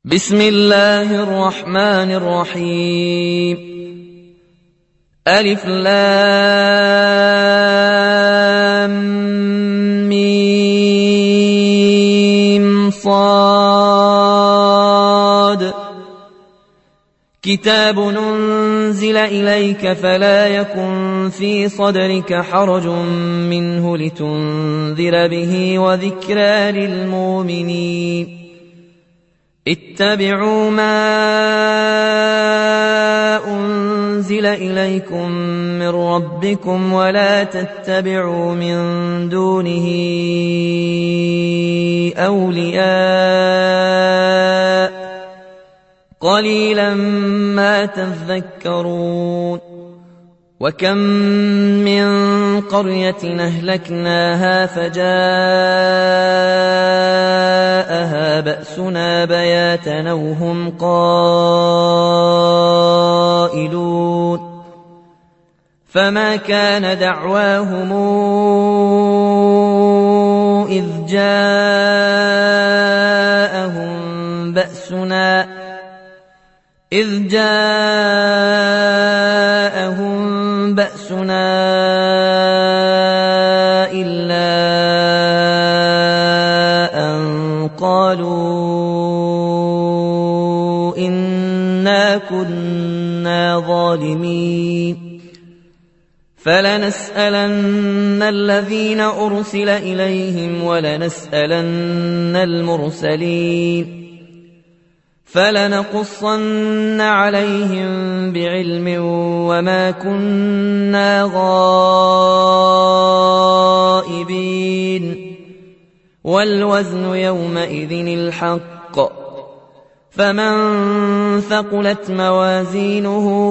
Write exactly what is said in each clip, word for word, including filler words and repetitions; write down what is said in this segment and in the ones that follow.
بسم الله الرحمن الرحيم. ألف لام ميم صاد. كتاب أنزل إليك فلا يكن في صدرك حرج منه لتنذر به وذكرى للمؤمنين. اتبعوا ما أنزل إليكم من ربكم ولا تتبعوا من دونه أولياء قليلا ما تذكرون. وكم من قرية أهلكناها فجاءها بأسنا بياتا وهم قائلون. فما كان دعواهم إذ جاءهم بأسنا إذ جاءهم بأسنا إلا أن قالوا إنا كنا ظالمين. فلنسألن الذين أرسل إليهم ولنسألن المرسلين. فلنقصن عليهم بعلم وما كنا غائبين. والوزن يومئذ الحق. فمن ثقلت موازينه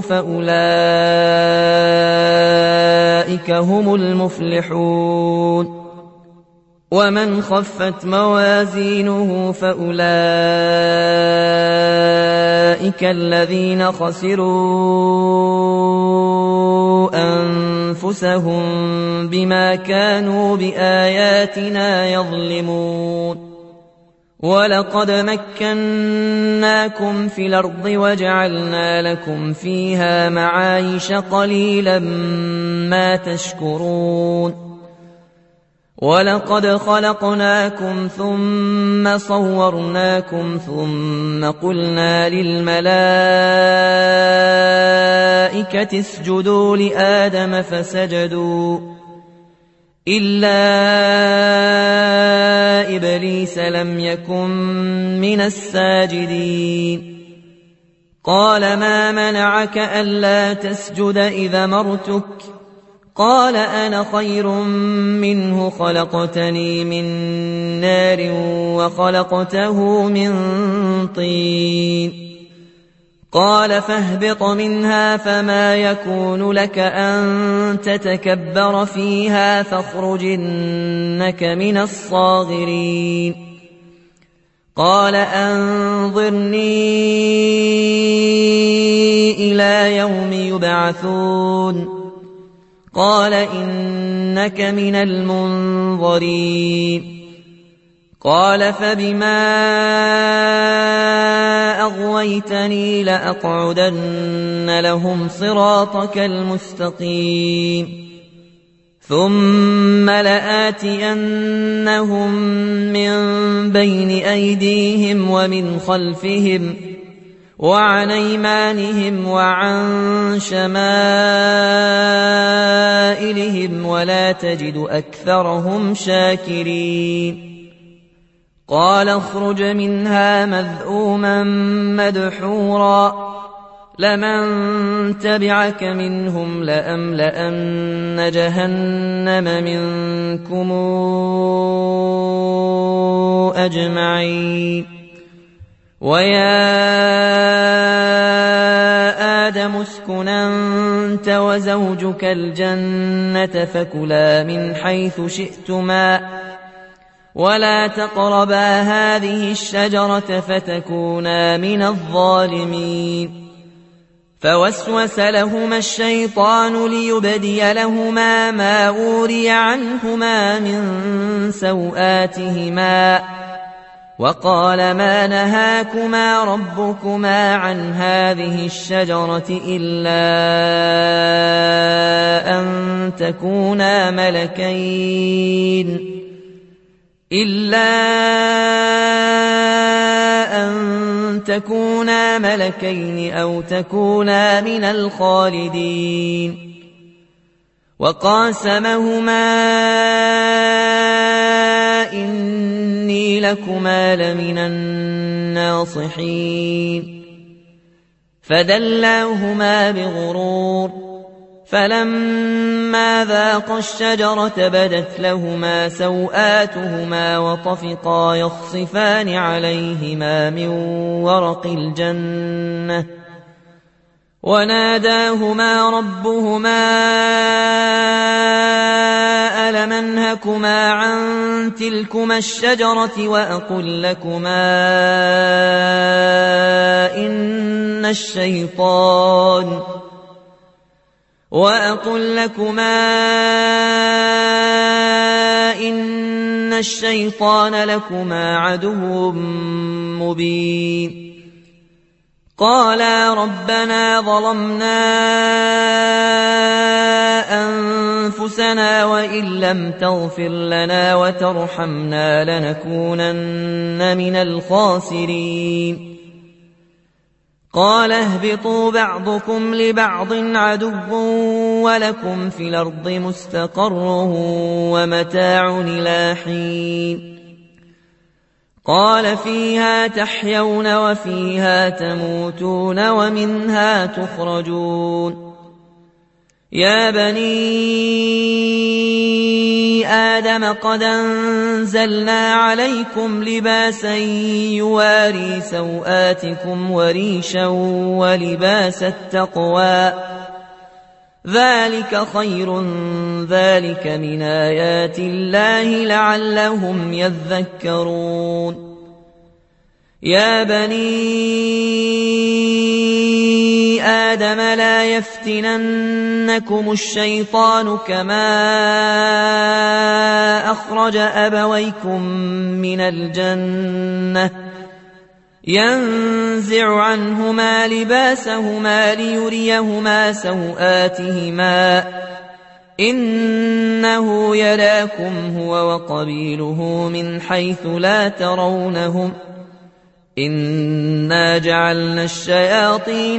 فأولئك هم المفلحون. ومن خفت موازينه فأولئك الذين خسروا أنفسهم بما كانوا بآياتنا يظلمون. ولقد مكناكم في الأرض وجعلنا لكم فيها معايش قليلا ما تشكرون. ولقد خلقناكم ثم صورناكم ثم قلنا للملائكة اسجدوا لآدم فسجدوا إلا إبليس لم يكن من الساجدين. قال ما منعك ألا تسجد إذا أمرتك؟ قال أنا خير منه خلقتني من نار وخلقته من طين. قال فاهبط منها فما يكون لك أن تتكبر فيها فاخرج إنك من الصاغرين. قال أنظرني إلى يوم يبعثون. قال إنك من المنظرين. قال فبما أغويتني لأقعدن لهم صراطك المستقيم ثم لآتينهم من بين أيديهم ومن خلفهم وعن أيمانهم وعن شمائلهم ولا تجد أكثرهم شاكرين. قال اخرج منها مذءوما مدحورا لمن تبعك منهم لأملأن جهنم منكم أجمعين. ويا آدم اسكن أنت وزوجك الجنة فكلا من حيث شئتما ولا تقربا هذه الشجرة فتكونا من الظالمين. فوسوس لهما الشيطان ليبدي لهما ما أوري عنهما من سوآتهما وقال ما نهاكما ربكما عن هذه الشجرة إلا أن تكونا ملكين إلا أن تكونا ملكين أو تكونا من الخالدين وقاسمهما إني لكما لمن الناصحين فدلاهما بغرور فلما ذاقا الشجرة بدت لهما سوآتهما وطفقا يخصفان عليهما من ورق الجنة وناداهما ربهما ألم أنهكما عن تلكما الشجرة وأقل لكما إن الشيطان وأقل لكما إن الشيطان لكما عدو مبين قالا ربنا ظلمنا أنفسنا وإن لم تغفر لنا وترحمنا لنكونن من الخاسرين قال اهبطوا بعضكم لبعض عدو ولكم في الأرض مستقر ومتاع إلى حين قال فيها تحيون وفيها تموتون ومنها تخرجون يا بني آدم قد أنزلنا عليكم لباسا يواري سوآتكم وريشا ولباس التقوى ذلك خير ذلك من آيات الله لعلهم يذكرون يا بني آدم لا يفتننكم الشيطان كما أخرج أبويكم من الجنة ينزع عنهما لباسهما ليريهما سوآتهما إنه يراكم هو وقبيله من حيث لا ترونهم إنا جعلنا الشياطين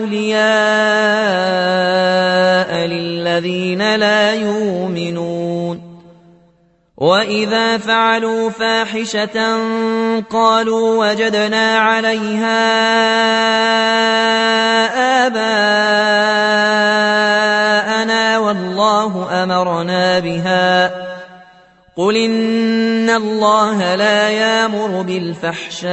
أولياء للذين لا يؤمنون وإذا فعلوا فاحشة قالوا وجدنا عليها آباءنا والله أمرنا بها قل إن الله لا يأمر بالفحشاء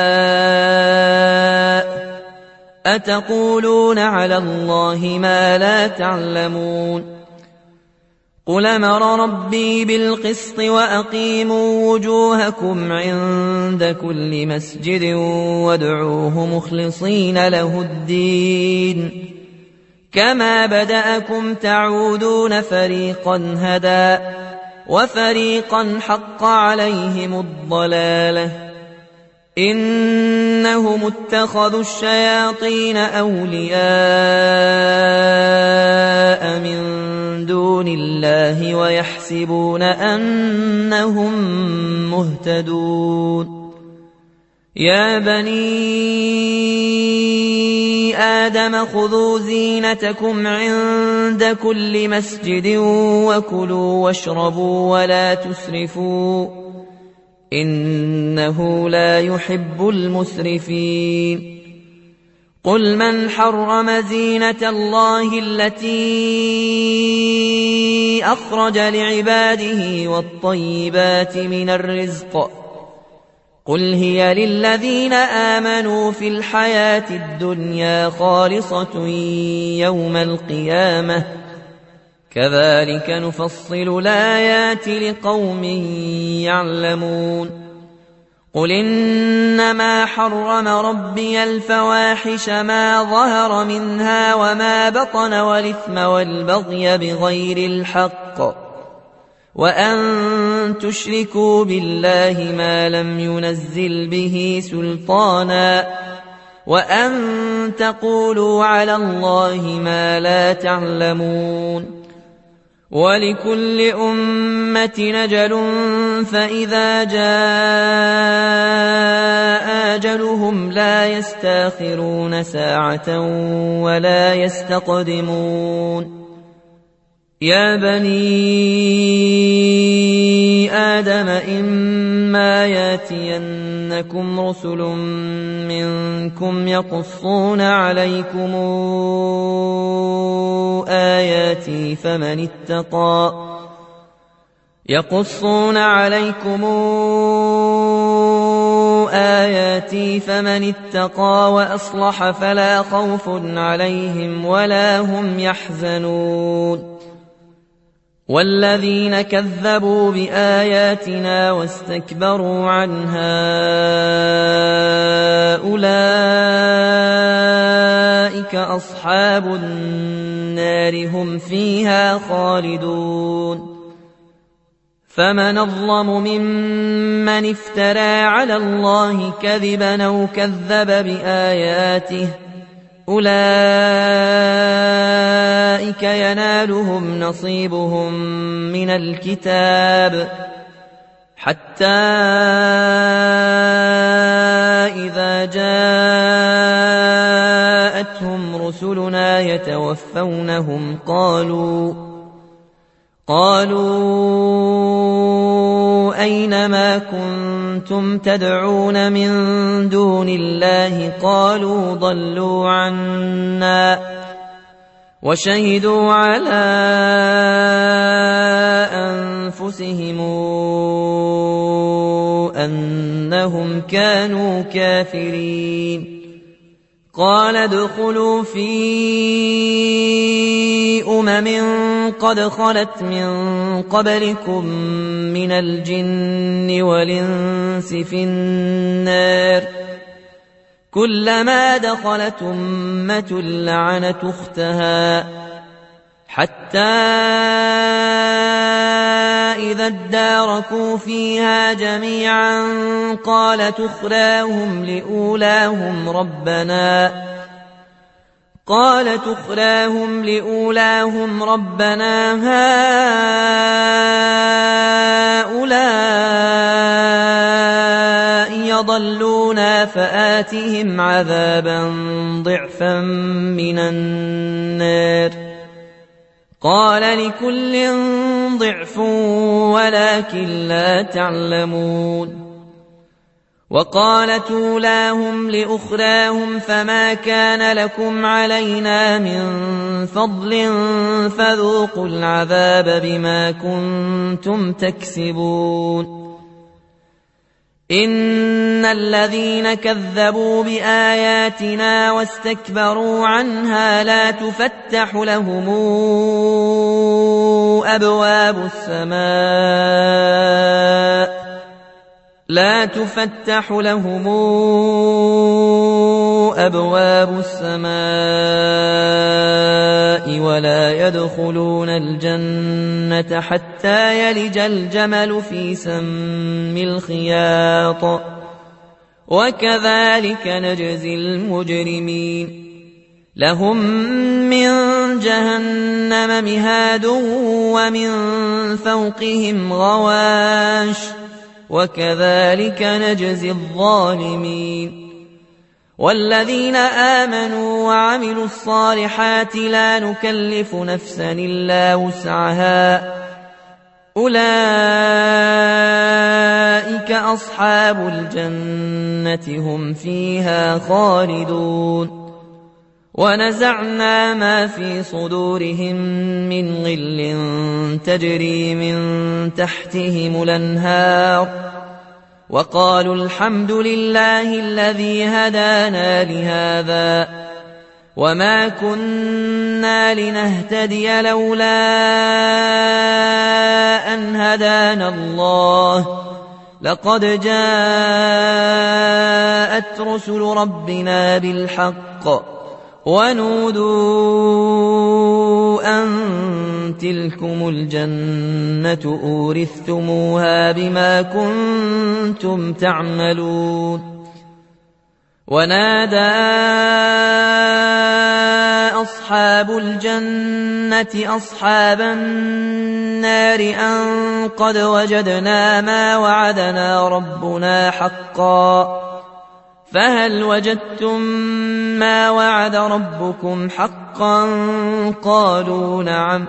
أتقولون على الله ما لا تعلمون قل أمر ربي بالقسط وأقيموا وجوهكم عند كل مسجد وادعوه مخلصين له الدين كما بدأكم تعودون فريقا هدى وفريقا حق عليهم الضلالة إنهم اتخذوا الشياطين أولياء من دون الله ويحسبون أنهم مهتدون يا بني آدم خذوا زينتكم عند كل مسجد وكلوا واشربوا ولا تسرفوا إنه لا يحب المسرفين قل من حرم زينة الله التي أخرج لعباده والطيبات من الرزق قل هي للذين آمنوا في الحياة الدنيا خالصة يوم القيامة كذلك نفصل الآيات لقوم يعلمون قل إنما حرم ربي الفواحش ما ظهر منها وما بطن والإثم والبغي بغير الحق وأن تشركوا بالله ما لم ينزل به سلطانا وأن تقولوا على الله ما لا تعلمون ولكل أمة أجل فإذا جاء أجلهم لا يستأخرون ساعة ولا يستقدمون يا بني آدم إما ياتينكم رسل منكم يقصون عليكم آياتي فمن اتقى يقصون عليكم آياتي فمن اتقى وأصلح فلا خوف عليهم ولا هم يحزنون والذين كذبوا بآياتنا واستكبروا عنها أولئك أصحاب النار هم فيها خالدون فمن أظلم ممن افترى على الله كذبا أو كذب بآياته أولئك ينالهم نصيبهم من الكتاب حتى إذا جاءتهم رسلنا يتوفونهم قالوا قالوا أين ما كنتم تدعون من دون الله قالوا ضلوا عنا وشهدوا على أنفسهم أنهم كانوا كافرين قال ادخلوا في أمم قد خلت من قبلكم من الجن والإنس في النار كلما دخلت أمة لعنت أختها حتى إذا اداركوا فيها جميعا قالت أخراهم لأولاهم ربنا قالت أخراهم لأولاهم ربنا هؤلاء يضلونا فآتهم عذابا ضعفا من النار قال لكل ضعف ولكن لا تعلمون وقالت أولاهم لأخراهم فما كان لكم علينا من فضل فذوقوا العذاب بما كنتم تكسبون إن الذين كذبوا بآياتنا واستكبروا عنها لا تفتح لهم أبواب السماء لا تفتح لهم أبواب السماء ولا يدخلون الجنة حتى يلج الجمل في سم الخياط وكذلك نجزي المجرمين لهم من جهنم مهاد ومن فوقهم غواش وكذلك نجزي الظالمين والذين آمنوا وعملوا الصالحات لا نكلف نفسا إلا وسعها أولئك أصحاب الجنة هم فيها خالدون ونزعنا ما في صدورهم من غل تجري من تحتهم الأنهار وقالوا الحمد لله الذي هدانا لهذا وما كنا لنهتدي لولا أن هدانا الله لقد جاءت رسل ربنا بالحق ونودوا أن تلكم الجنة أورثتموها بما كنتم تعملون ونادى أصحاب الجنة أصحاب النار أن قد وجدنا ما وعدنا ربنا حقا فهل وجدتم ما وعد ربكم حقا قالوا نعم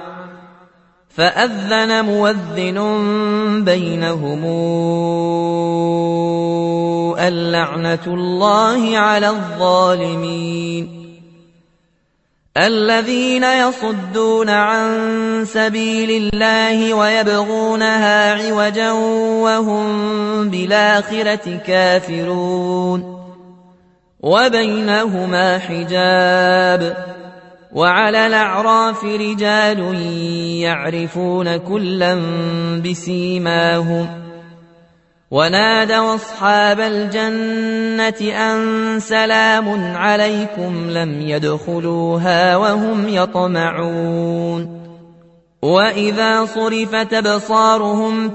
فأذن مؤذن بينهم اللعنة الله على الظالمين الذين يصدون عن سبيل الله ويبغونها عوجا وهم بالآخرة كافرون وبينهما حجاب وعلى الأعراف رجال يعرفون كلا بسيماهم ونادوا أصحاب الجنة أن سلام عليكم لم يدخلوها وهم يطمعون وإذا صرفت أبصارهم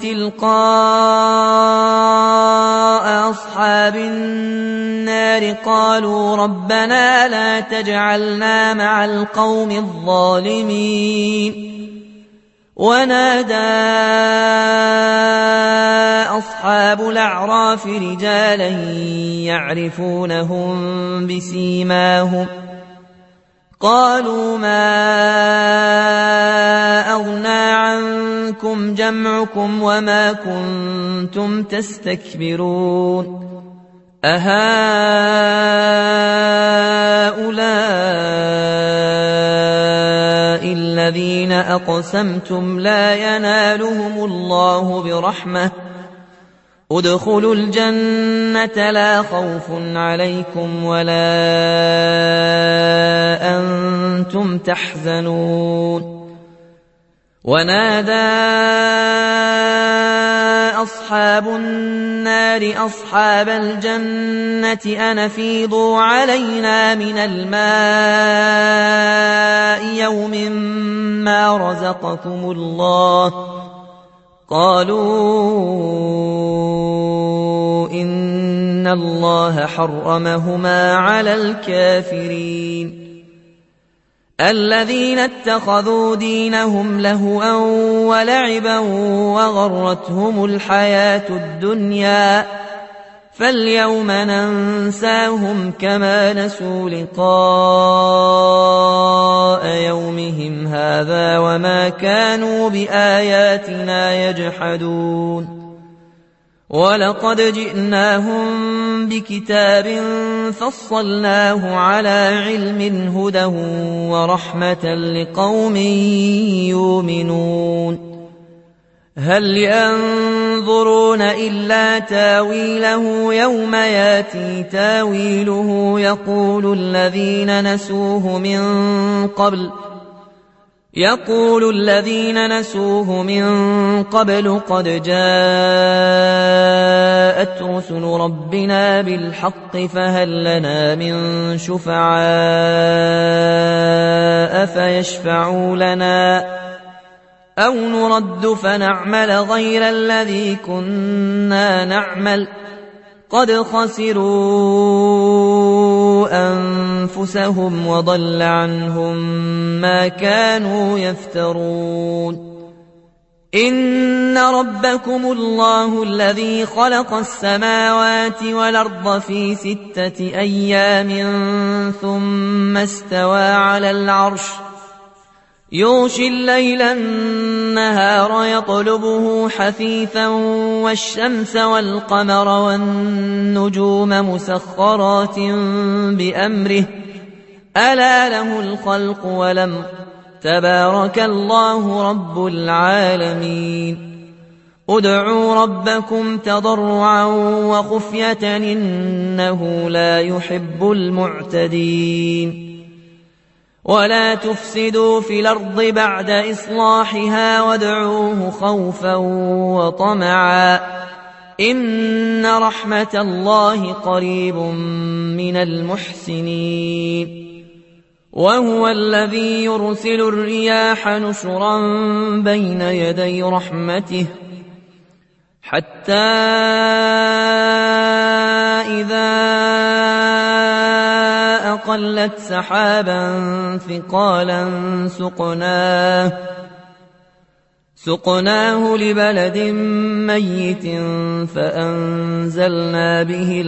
تلقاء أصحاب النار قالوا ربنا لا تجعلنا مع القوم الظالمين ونادى أصحاب الأعراف رجالا يعرفونهم بسيماهم قالوا ما أغنى عنكم جمعكم وما كنتم تستكبرون أهؤلاء الذين أقسمتم لا ينالهم الله برحمة ادخلوا الجنة لا خوف عليكم ولا أنتم تحزنون ونادى أصحاب النار أصحاب الجنة أن أفيضوا علينا من الماء يوم ما رزقكم الله قالوا إن الله حرمهما على الكافرين الذين اتخذوا دينهم لهوا ولعبا وغرتهم الحياة الدنيا فاليوم ننساهم كما نسوا لقاء يومهم هذا وما كانوا بآياتنا يجحدون ولقد جئناهم بكتاب فصلناه على علم هدى ورحمة لقوم يؤمنون هل ينظرون إلا تاويله يوم ياتي تاويله يقول الذين نسوه من قبل يقول الذين نسوه من قبل قد جاءت رسل ربنا بالحق فهل لنا من شفعاء فيشفعوا لنا أو نرد فنعمل غير الذي كنا نعمل قد خسروا أنفسهم وضل عنهم ما كانوا يفترون إن ربكم الله الذي خلق السماوات والأرض في ستة أيام ثم استوى على العرش يغشي الليل النهار يطلبه حثيثا والشمس والقمر والنجوم مسخرات بأمره ألا له الخلق والأمر تبارك الله رب العالمين ادعوا ربكم تضرعا وخفية إنه لا يحب المعتدين ولا تفسدوا في الأرض بعد إصلاحها وادعوه خوفا وطمعا إن رحمة الله قريب من المحسنين وهو الذي يرسل الرياح نشرا بين يدي رحمته حتى إذا أقلت سحابا ثقالا سقناه سقناه لبلد ميت فأنزلنا به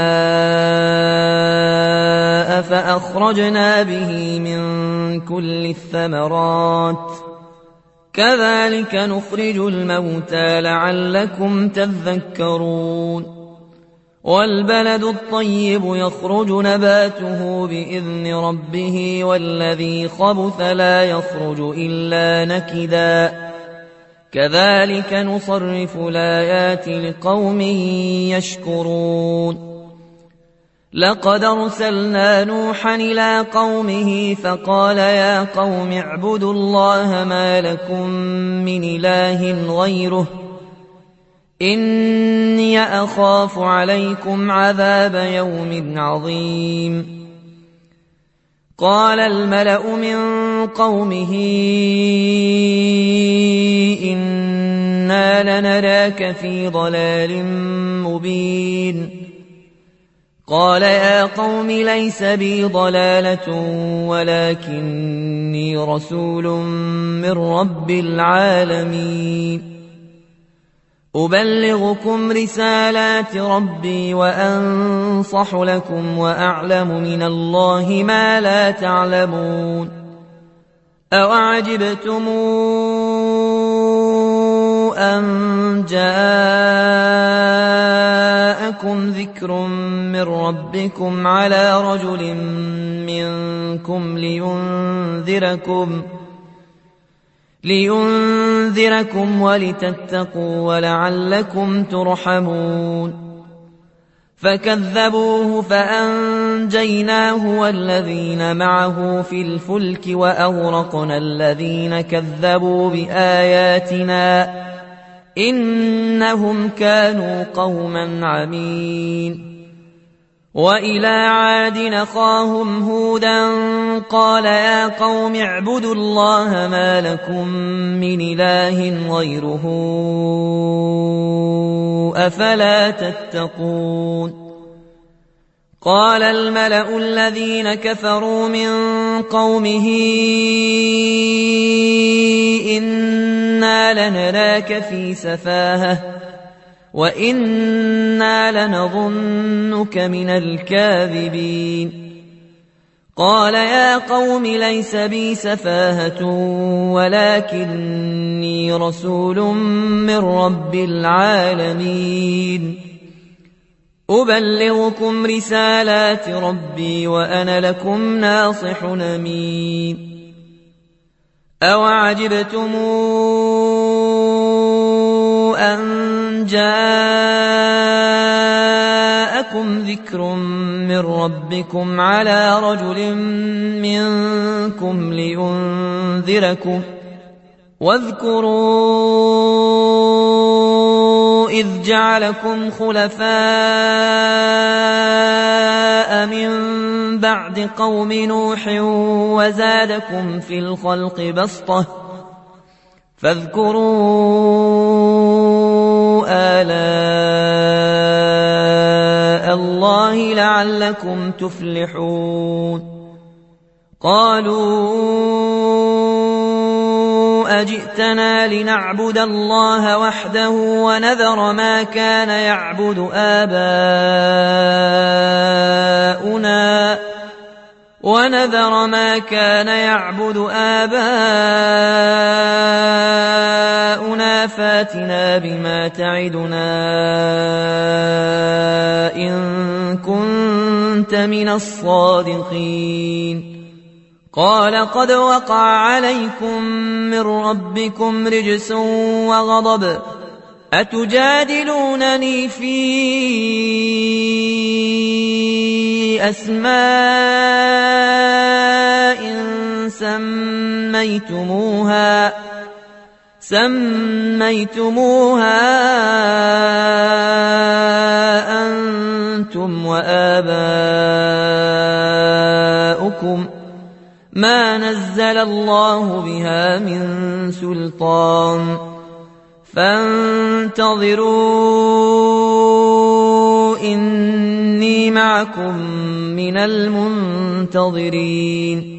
الماء فأخرجنا به من كل الثمرات كذلك نخرج الموتى لعلكم تذكرون والبلد الطيب يخرج نباته بإذن ربه والذي خبث لا يخرج إلا نكدا كذلك نصرف الآيات لقوم يشكرون لقد أرسلنا نوحا إلى قومه فقال يا قوم اعبدوا الله ما لكم من إله غيره إني أخاف عليكم عذاب يوم عظيم قال الملأ من قومه إنا لنراك في ضلال مبين قال يا قوم ليس بي ضلالة ولكني رسول من رب العالمين أبلغكم رسالات ربي وأنصح لكم وأعلم من الله ما لا تعلمون أوعجبتم أن جاءكم ذكر من ربكم على رجل منكم لينذركم لينذركم ولتتقوا ولعلكم ترحمون فكذبوه فأنجيناه والذين معه في الفلك وأغرقنا الذين كذبوا بآياتنا إنهم كانوا قوما عمين وإلى عاد أخاهم هودا قال يا قوم اعبدوا الله ما لكم من إله غيره أفلا تتقون قال الملأ الذين كفروا من قومه إنا لنراك في سفاهة وإنا لنظنك من الكاذبين قال يا قوم ليس بي سفاهة ولكني رسول من رب العالمين أبلغكم رسالات ربي وأنا لكم ناصح أمين أوعجبتم أن جاءكم ذكر من ربكم على رجل منكم لينذركم واذكروا إذ جعلكم خلفاء من بعد قوم نوح وزادكم في الخلق بسطة فاذكروا آلاء الله لعلكم تفلحون قالوا أجئتنا لنعبد الله وحده ونذر ما كان يعبد آباؤنا ونذر ما كان يعبد آباؤنا فاتنا بما تعدنا إن كنت من الصادقين قال قد وقع عليكم من ربكم رجس وغضب أتجادلونني في أسماء سميتموها سميتموها أنتم وآباؤكم ما نزل الله بها من سلطان فانتظروا إني معكم من المنتظرين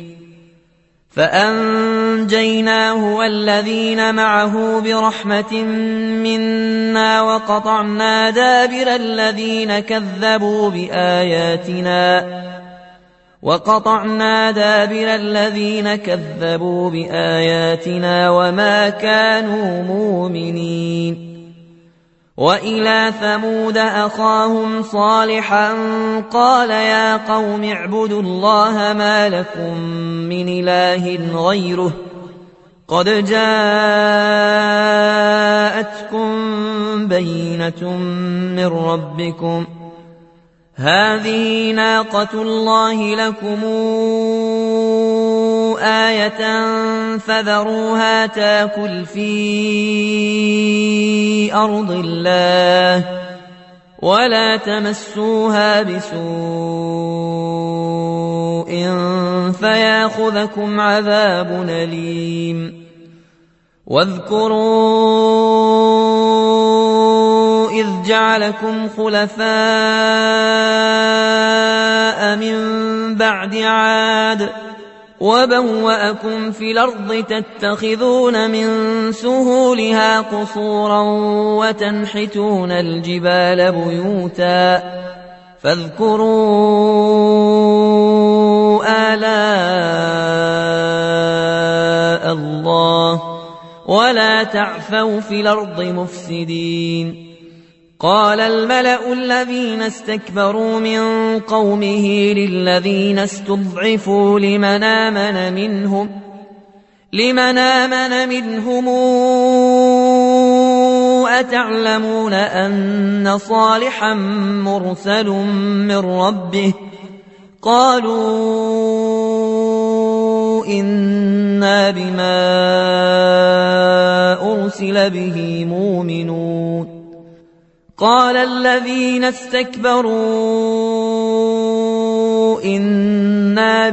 فأنجيناه والذين معه برحمة منا وقطعنا دابر الذين كذبوا بآياتنا وقطعنا دابر الذين كذبوا بآياتنا وما كانوا مؤمنين وإلى ثمود أخاهم صالحا قال يا قوم اعبدوا الله ما لكم من إله غيره قد جاءتكم بينة من ربكم هذه ناقة الله لكم آية فذروها تاكل في أرض الله ولا تمسوها بسوء فياخذكم عذاب أليم واذكروا إذ جعلكم خلفاء من بعد عاد وبوأكم في الأرض تتخذون من سهولها قصورا وتنحتون الجبال بيوتا فاذكروا آلاء الله ولا تعثوا في الأرض مفسدين قال الملأ الذين استكبروا من قومه للذين استضعفوا لمن آمن منهم لمن آمن منهم أتعلمون أن صالحا مرسل من ربه قالوا إنا بما أرسل به مؤمنون قال الذين استكبروا إنا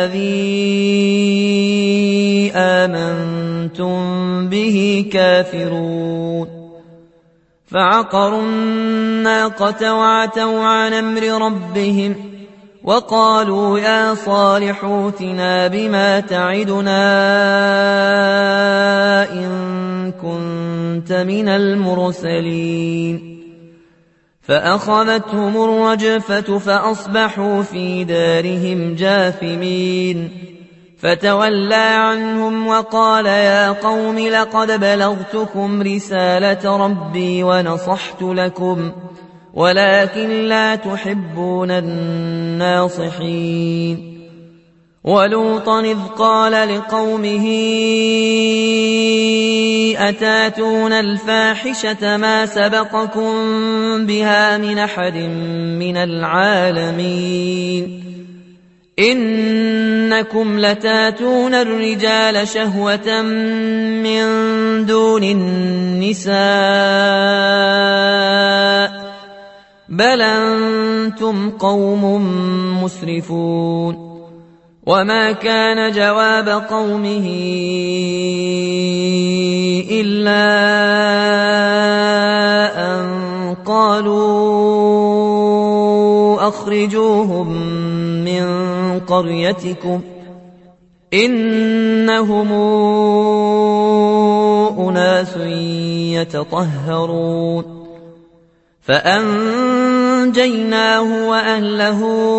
بالذي آمنتم به كافرون فعقروا الناقة وعتوا عن أمر ربهم وقالوا يا صالح ائتنا بما تعدنا إن كنت من المرسلين فأخذتهم الرجفة فأصبحوا في دارهم جاثمين فتولى عنهم وقال يا قوم لقد بلغتكم رسالة ربي ونصحت لكم ولكن لا تحبون الناصحين ولوطا إذ قال لقومه أتاتون الفاحشة ما سبقكم بها من أحد من العالمين إنكم لتاتون الرجال شهوة من دون النساء بل أنتم قوم مسرفون وما كان جواب قومه إلا أن قالوا أخرجوهم من قريتكم إنهم أناس يتطهرون فأنجيناه وأهله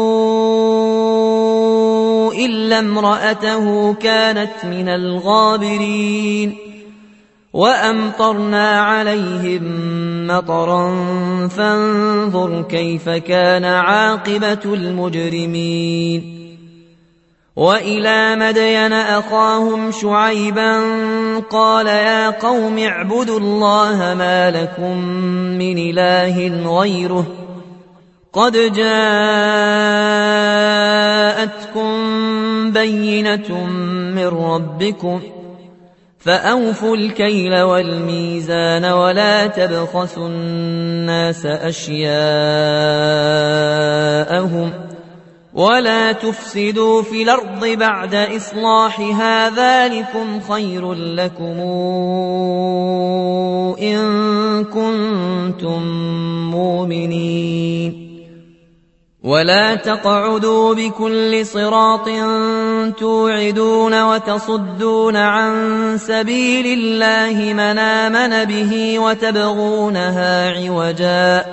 إلا امرأته كانت من الغابرين وأمطرنا عليهم مطرا فانظر كيف كان عاقبة المجرمين وإلى مدين أخاهم شعيبا قال يا قوم اعبدوا الله ما لكم من إله غيره قد جاءتكم بينة من ربكم فأوفوا الكيل والميزان ولا تبخسوا الناس أشياءهم ولا تفسدوا في الأرض بعد إصلاحها ذلكم خير لكم إن كنتم مؤمنين ولا تقعدوا بكل صراط توعدون وتصدون عن سبيل الله من آمن به وتبغونها عوجا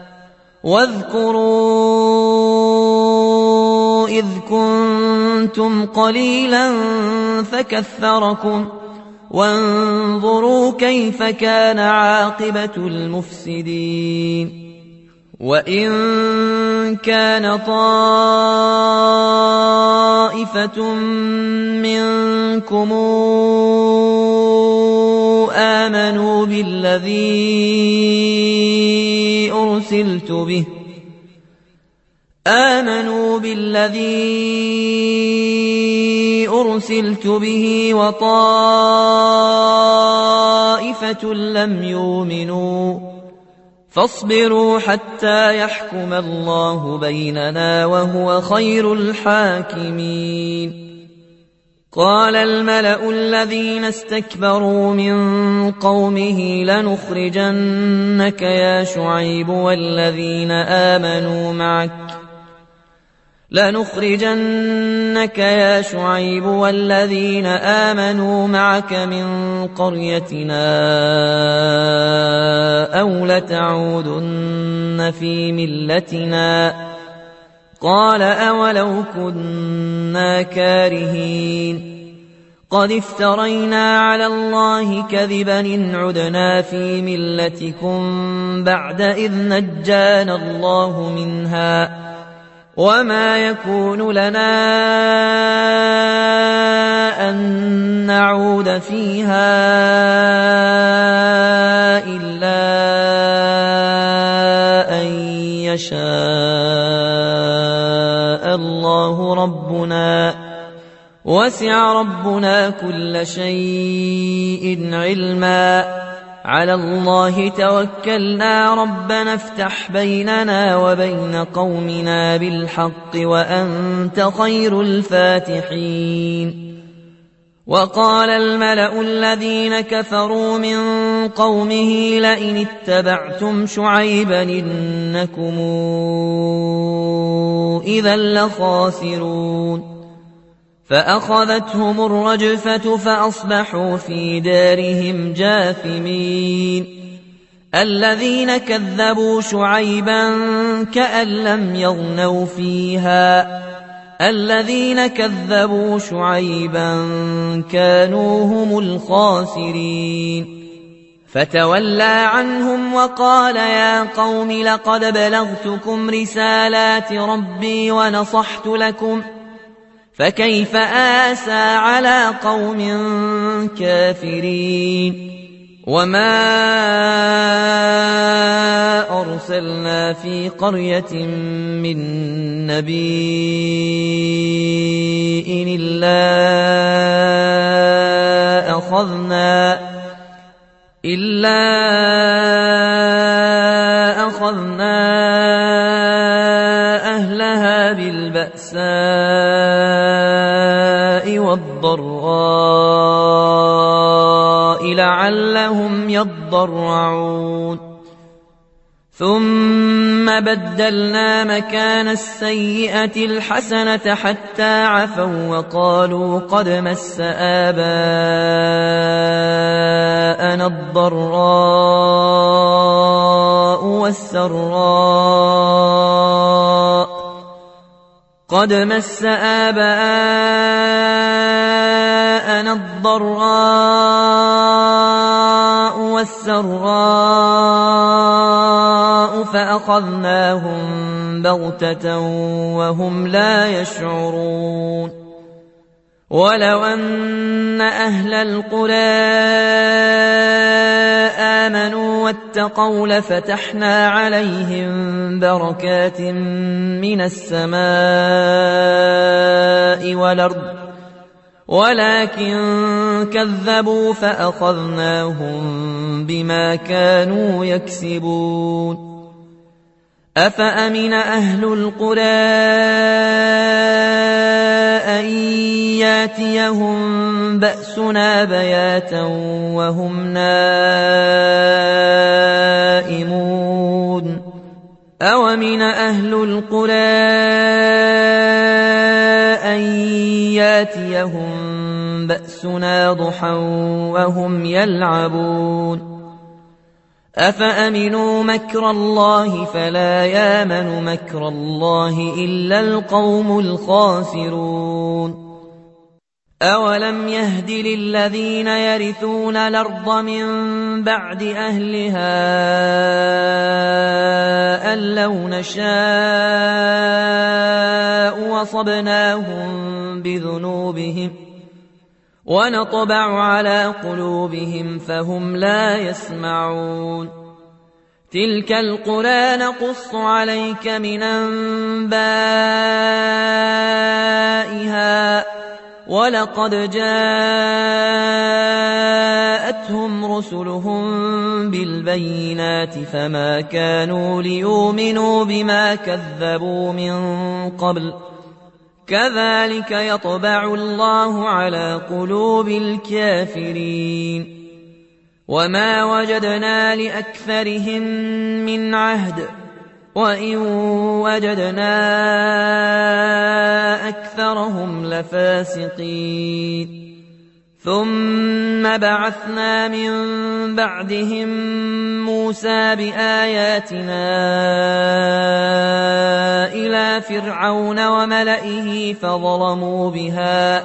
واذكروا إذ كنتم قليلا فكثركم وانظروا كيف كان عاقبة المفسدين وإن كان طائفة منكم آمنوا بالذي أرسلت به آمنوا بالذي أرسلت به وطائفة لم يؤمنوا فاصبروا حتى يحكم الله بيننا وهو خير الحاكمين قال الملأ الذين استكبروا من قومه لنخرجنك يا شعيب والذين آمنوا معك لنخرجنك يا شعيب والذين آمنوا معك من قريتنا أو لتعودن في ملتنا قال أولو كنا كارهين قد افترينا على الله كذبا إن عدنا في ملتكم بعد إذ نجانا الله منها وما يكون لنا أن نعود فيها إلا أن يشاء الله ربنا وسع ربنا كل شيء علما على الله توكلنا ربنا افتح بيننا وبين قومنا بالحق وأنت خير الفاتحين وقال الملأ الذين كفروا من قومه لئن اتبعتم شعيبا إنكم إذا لخاسرون فأخذتهم الرجفة فأصبحوا في دارهم جاثمين الذين كذبوا شعيبا كأن لم يغنوا فيها الذين كذبوا شعيبا كانوا هم الخاسرين فتولى عنهم وقال يا قوم لقد بلغتكم رسالات ربي ونصحت لكم فكيف آسى على قوم كافرين وما أرسلنا في قرية من نبي إلا أخذنا إلا أخذنا أهلها بالبأساء والضراء لعلهم يضرعون ثم بدلنا مكان السيئة الحسنة حتى عفوا وقالوا قد مس آباءنا الضراء والسراء قد مس آباءنا الضراء والسراء فأخذناهم بغتة وهم لا يشعرون ولو أن أهل القرى آمنوا واتقوا لفتحنا عليهم بركات من السماء والأرض ولكن كذبوا فأخذناهم بما كانوا يكسبون أفأمن أهل القرى أن ياتيهم بأسنا بياتا وهم نائمون أومن أهل القرى أن ياتيهم بأسنا ضحى وهم يلعبون أفأمنوا مكر الله فلا يامن مكر الله إلا القوم الخاسرون أولم يهد للذين يرثون الأرض من بعد أهلها أن لو نشاء وصبناهم بذنوبهم ونطبع على قلوبهم فهم لا يسمعون تلك القرى نقص عليك من أنبائها ولقد جاءتهم رسلهم بالبينات فما كانوا ليؤمنوا بما كذبوا من قبل كذلك يطبع الله على قلوب الكافرين وما وجدنا لأكثرهم من عهد وإن وجدنا أكثرهم لفاسقين ثم بعثنا من بعدهم موسى بآياتنا إلى فرعون وملئه فظلموا بها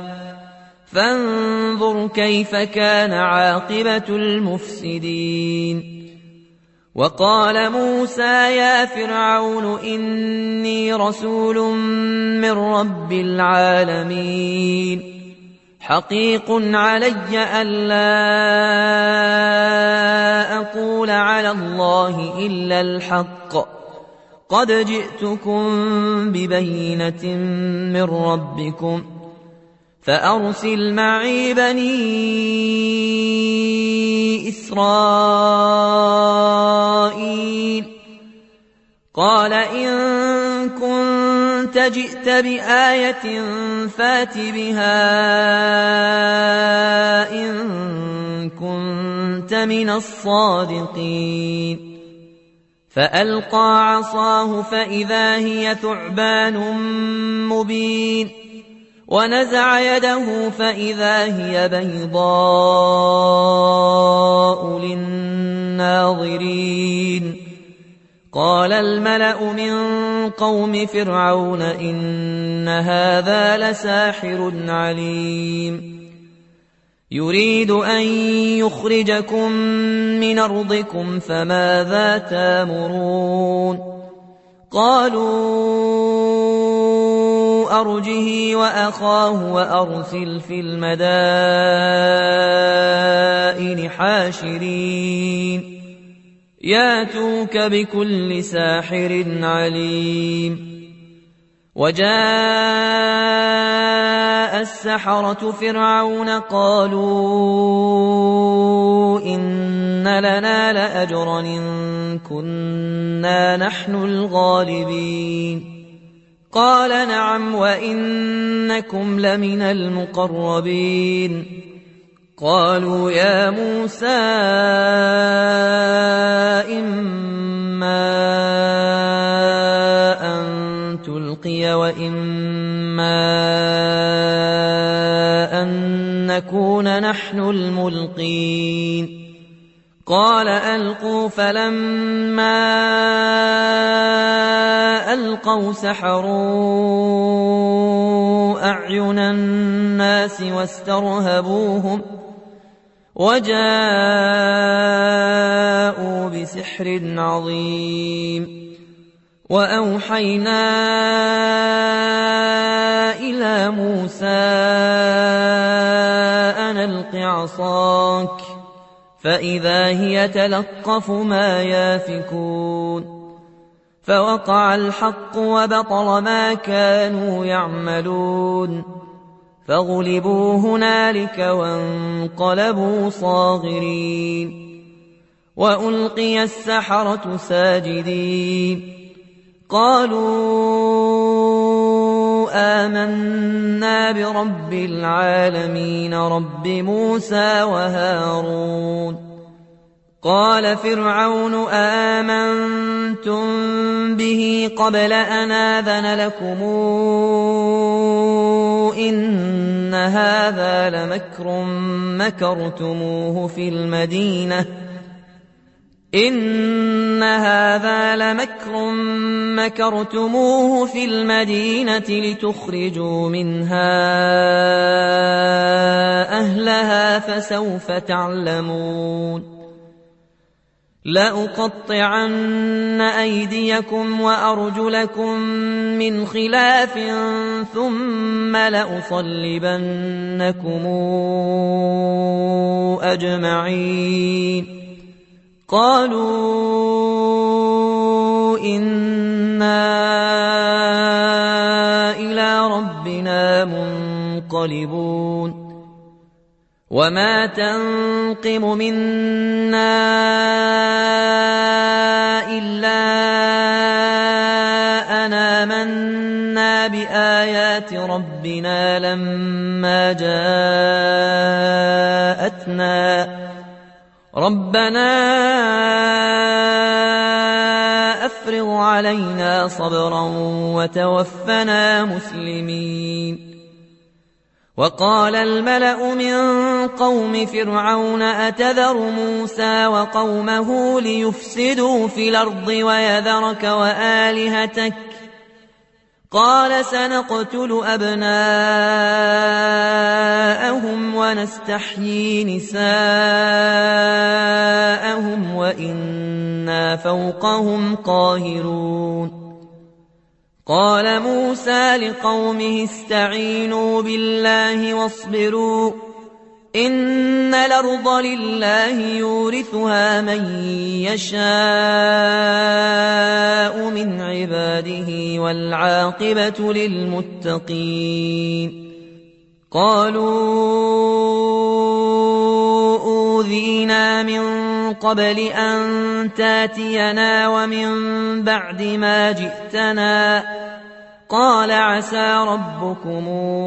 فانظر كيف كان عاقبة المفسدين وقال موسى يا فرعون إني رسول من رب العالمين حقيق علي ألا أقول على الله إلا الحق قد جئتكم ببينة من ربكم فأرسل معي بني إسرائيل قال إن كنت جئت بآية فات بها إن كنت من الصادقين فألقى عصاه فإذا هي ثعبان مبين ونزع يده فإذا هي بيضاء للناظرين قال الملأ من قوم فرعون إن هذا لساحر عليم يريد أن يخرجكم من أرضكم فماذا تامرون قالوا أرجه وأخاه وأرسل في المدائن حاشرين ياتوك بكل ساحر عليم وجاء السحرة فرعون قالوا إن لنا لأجرا إن كنا نحن الغالبين قال نعم وإنكم لمن المقربين قالوا يا موسى إما أن تلقي وإما أن نكون نحن الملقين قال ألقوا فلما ألقوا سحروا أعين الناس واسترهبوهم وجاءوا بسحر عظيم وأوحينا إلى موسى أن ألق عصاك فإذا هي تلقف ما يافكون فوقع الحق وبطل ما كانوا يعملون فغلبوا هنالك وانقلبوا صاغرين وألقي السحرة ساجدين قالوا آمنا برب العالمين رب موسى وهارون. قال فرعون آمنتم به قبل أن آذن لكم إن هذا لمكر مكرتموه في المدينة إن هذا لمكر مكرتموه في المدينة لتخرجوا منها أهلها فسوف تعلمون. لأقطعن أيديكم وأرجلكم من خلاف ثم لأصلبنكم أجمعين. قالوا إنا إلى ربنا منقلبون. وما تنقم منا إلا أن آمنا بآيات ربنا لما جاءتنا ربنا أفرغ علينا صبرا وتوفنا مسلمين. وقال الملأ من قوم فرعون أتذر موسى وقومه ليفسدوا في الأرض ويذرك وآلهتك قال سنقتل أبناءهم ونستحيي نساءهم وإنا فوقهم قاهرون. قال موسى لقومه استعينوا بالله واصبروا إن الأرض لله يورثها من يشاء من عباده والعاقبة للمتقين. قالوا أوذينا من قبل أن تاتينا ومن بعد ما جئتنا قال عسى ربكم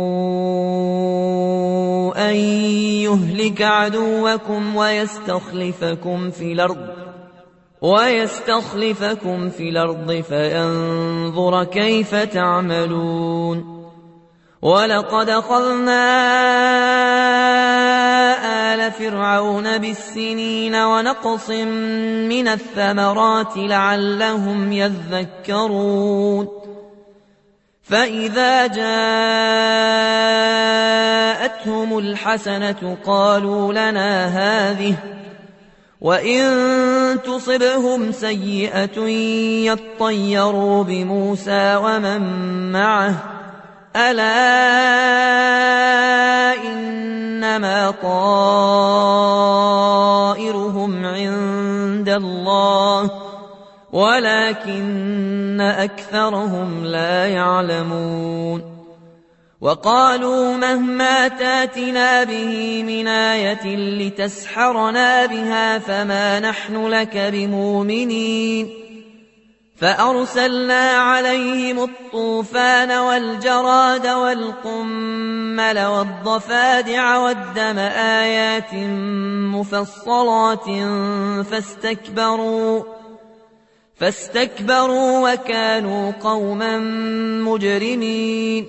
أن يهلك عدوكم ويستخلفكم في الأرض ويستخلفكم في الأرض فينظر كيف تعملون. ولقد أخذنا آل فرعون بالسنين ونقص من الثمرات لعلهم يذكرون. فإذا جاءتهم الحسنة قالوا لنا هذه وإن تصبهم سيئة يطيروا بموسى ومن معه ألا إنما طائرهم عند الله ولكن أكثرهم لا يعلمون. وقالوا مهما تاتنا به من آية لتسحرنا بها فما نحن لك بمؤمنين. فأرسلنا عليهم الطوفان والجراد والقمل والضفادع والدم آيات مفصلات فاستكبروا فاستكبروا وكانوا قوما مجرمين.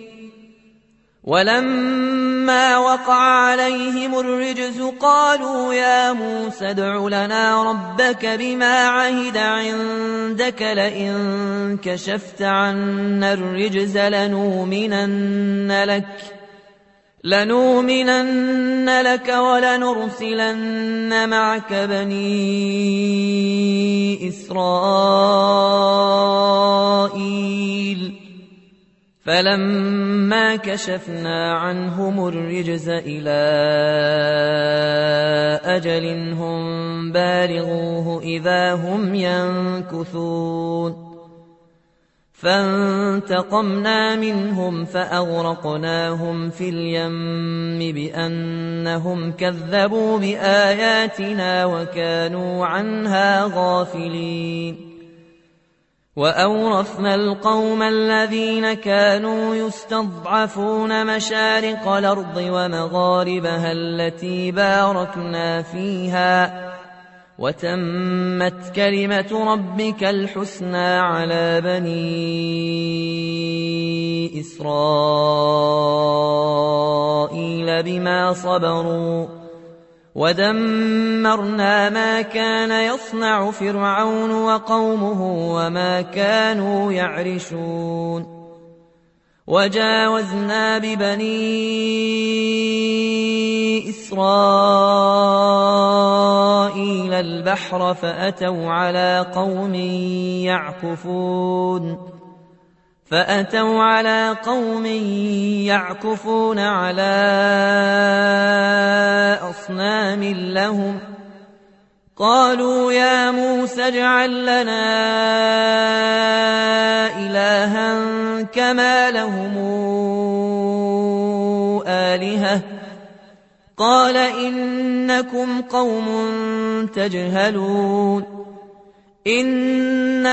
ولما وقع عليهم الرجز قالوا يا موسى ادع لنا ربك بما عهد عندك لئن كشفت عنا الرجز لنؤمنن لك لنؤمنن لك ولنرسلن معك بني إسرائيل. فلما كشفنا عنهم الرجز إلى أجل هم بالغوه إذا هم ينكثون. فانتقمنا منهم فأغرقناهم في اليم بأنهم كذبوا بآياتنا وكانوا عنها غافلين. وأورثنا القوم الذين كانوا يستضعفون مشارق الأرض ومغاربها التي باركنا فيها وتمت كلمة ربك الحسنى على بني إسرائيل بما صبروا ودمرنا ما كان يصنع فرعون وقومه وما كانوا يعرشون وجاوزنا ببني إسرائيل البحر فأتوا على قوم يعكفون فأتوا على قوم يعكفون على أصنام لهم قالوا يا موسى اجعل لنا إلها كما لهم آلهة قال إنكم قوم تجهلون إن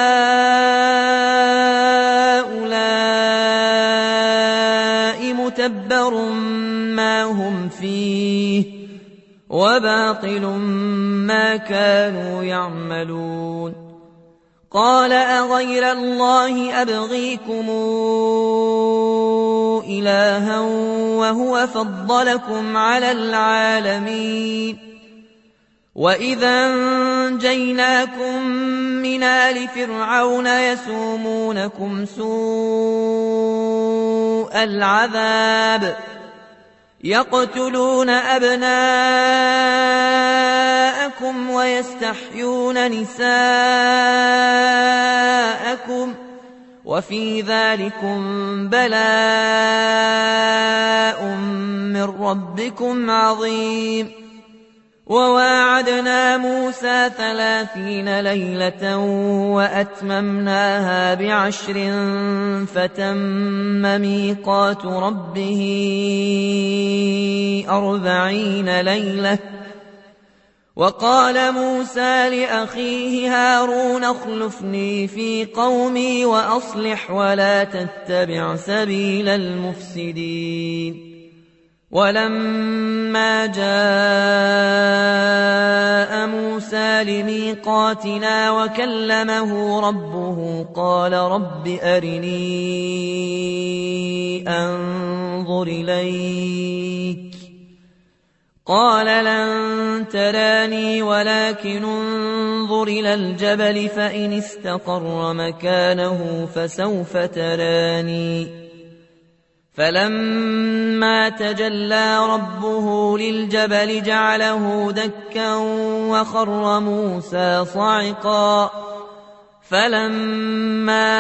هؤلاء متبر ما هم فيه وباطل ما كانوا يعملون قال أغير الله أبغيكم إلها وهو فضلكم على العالمين وإذا أنجيناكم من آل فرعون يسومونكم سوء العذاب يقتلون أبناءكم ويستحيون نساءكم وفي ذلكم بلاء من ربكم عظيم وواعدنا موسى ثلاثين ليلة وأتممناها بعشر فتم ميقات ربه أربعين ليلة وقال موسى لأخيه هارون اخلفني في قومي وأصلح ولا تتبع سبيل المفسدين ولما جاء موسى لميقاتنا وكلمه ربه قال رب أرني أنظر إليك قال لن تراني ولكن انظر إلى الجبل فإن استقر مكانه فسوف تراني فلما تجلى ربه للجبل جعله دكا وخر موسى صعقا فلما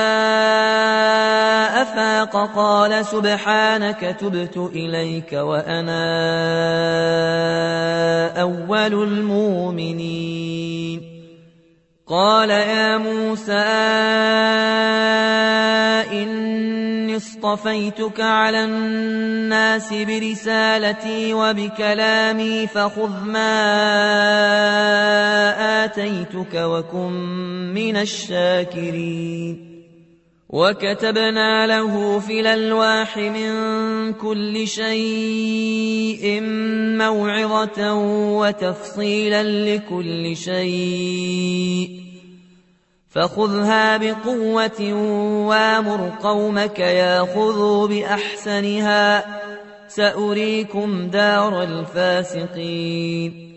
أفاق قال سبحانك تبت إليك وأنا أول المؤمنين قال يا موسى إني اصطفيتك على الناس برسالتي وبكلامي فخذ ما آتيتك وكن من الشاكرين وكتبنا له في الألواح من كل شيء موعظة وتفصيلا لكل شيء فخذها بقوة وامر قومك ياخذوا بأحسنها سأريكم دار الفاسقين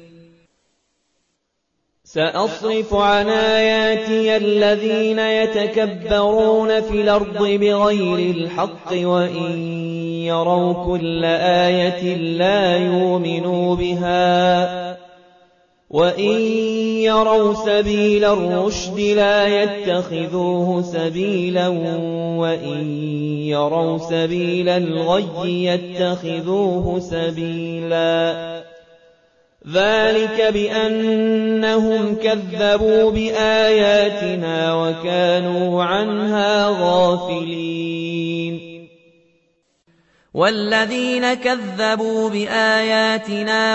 سأصرف عن آياتي الذين يتكبرون في الأرض بغير الحق وإن يروا كل آية لا يؤمنوا بها وإن يروا سبيل الرشد لا يتخذوه سبيلا وإن يروا سبيل الغي يتخذوه سبيلا ذلك بأنهم كذبوا بآياتنا وكانوا عنها غافلين والذين كذبوا بآياتنا